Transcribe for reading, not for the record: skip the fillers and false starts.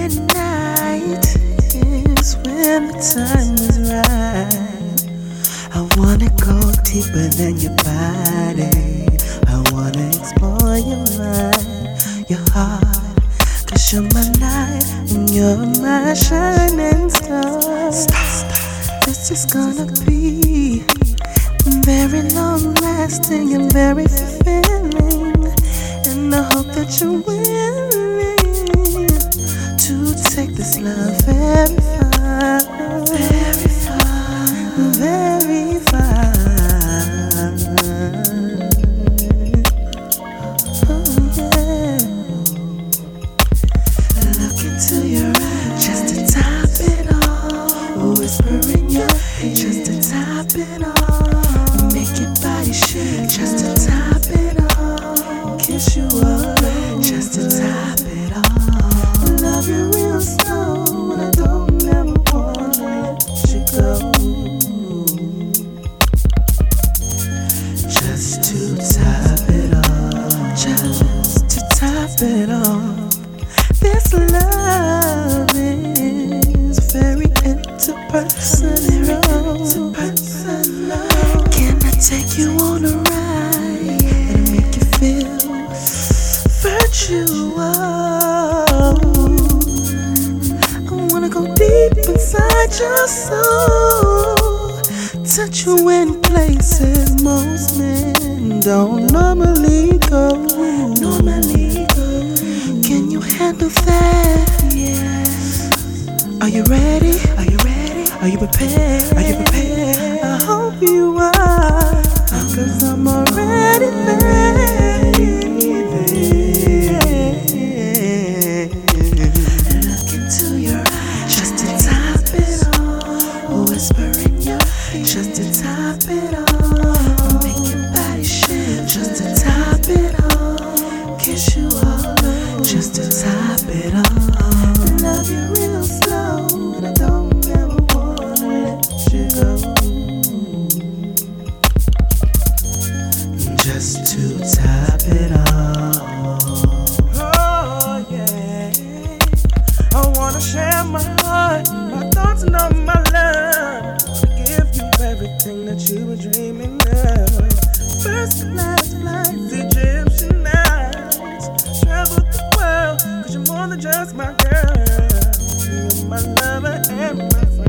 midnight is when the time is right. I wanna go deeper than your body. I wanna explore your mind, your heart. 'Cause you're my light and you're my shining star. This is gonna be very long lasting and very fulfilling. And I hope that you're willing to take this love very far, very far, very far. Oh yeah. Look into your eyes, just to top it all. Whisper in your ear, just to top it all. Make your body shake, just to top it all. Kiss you all, just to top it all. Love you real slow, and I don't ever wanna let you go. Just to top it all, just to top it all. This love is very interpersonal. Can I take you on a ride and make you feel virtual? I wanna go deep inside your soul, touch you in places most men don't normally go. Can you handle that? Yes. Are you ready? Are you ready? Are you prepared? Are you prepared? I hope you are, 'cause I'm already ready. Look into your eyes, just to top it all. Whisper in your ear, just to top it all. Make your body shake, just to top it all. Kiss you all, just to top it all. Love you real slow, and I don't ever wanna let you go. Just to top it all. Oh yeah, I wanna share my heart, my thoughts and all my love. To give you everything that you were dreaming of. First class flights, Egyptian nights. Travel the world, 'cause you're more than just my girl. You're my lover and my friend.